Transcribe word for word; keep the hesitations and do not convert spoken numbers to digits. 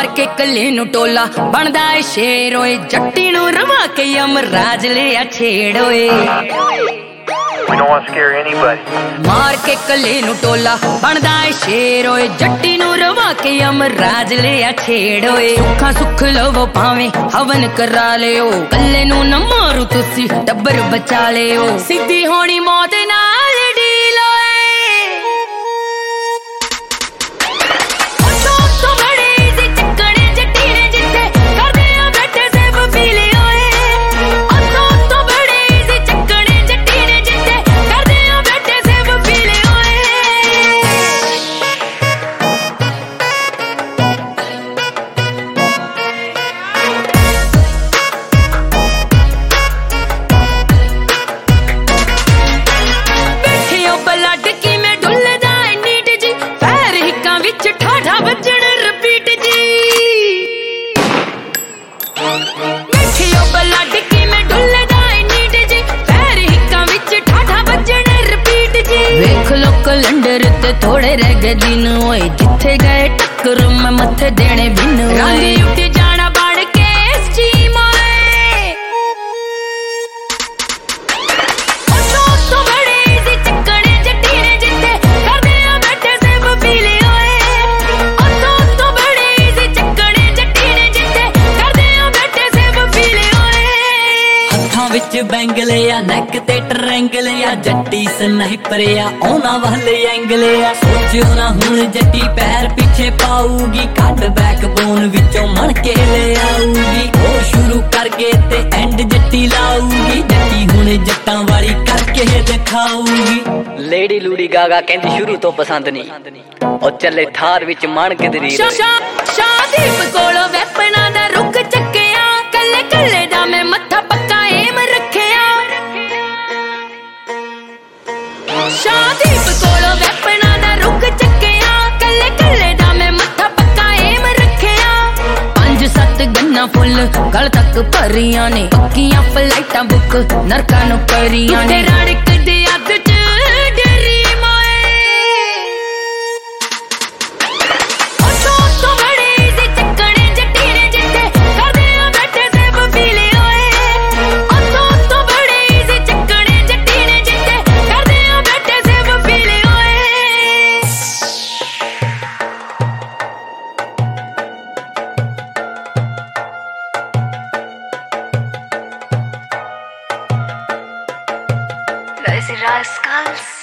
मार के कले नू टोला बनदा है शेर ओए जट्टी नू रवा के यमराज लिया छेड़ ओए We don't want to scare anybody. मार के कले नू टोला बनदा है शेर ओए जट्टी नू रवा के यमराज लिया छेड़ ओए सुखा सुख लवो भावे हवन करा लियो कले नू न मारू तुसी टब्बर बचा लियो सीधी होनी मौत नाल डील ओए कैलेंडर ते थोड़े रह गए दिन ओए जिथे गए टक्कर मैं मथे देने बिन रांदी उठ जाना बढ़ के स्टीम ओए ओ शौक तो बड़े इजी चक्कने जट्टी ने जिथे कर दिया बैठे से बफीले ओए ओ शौक तो बड़े इजी चक्कने जट्टी ने जिथे कर दिया बैठे से बफीले ओए हत्थां विच बैंगले आ नैक ते ट्रैंगल आ जट्टी स्नाइपर आ ओना वाले एंगल आ सोचियो ना हुण जट्टी पैर पीछे पाऊगी कट बैक बोन विचों मन के ले आऊगी ओ शुरू करके ते एंड जट्टी लाऊगी जट्टी हुण जट्टां वाली करके दिखाऊगी लेडी लूड़ी गागा कहंदी शुरू तो पसंद नहीं ओ चले थार विच मन किधरी शादीप कोलों वैपना दा रुख चक्किया कल्ले कल्ले दा मैं मत्था पक्का एम रखिया शादीप कोलों वैपना दा रुख चक्किया कल्ले कल्ले दा मैं मत्था पक्का एम रखिया पंज सत्त गन्ना फुल गल तक भरियां ने पक्कियां फ्लाइटां बुक नरकां नू करियां ने रड़क दे अग च डरी मोए ओ शौक तो बड़े इजी चक्कने जट्टी ने जिथे कर दिया बैठे से बफीले ओए ओ शौक तो बड़े इजी चक्कने जट्टी ने जिथे कर दिया बैठे से बफीले ओए Lazy Rascals.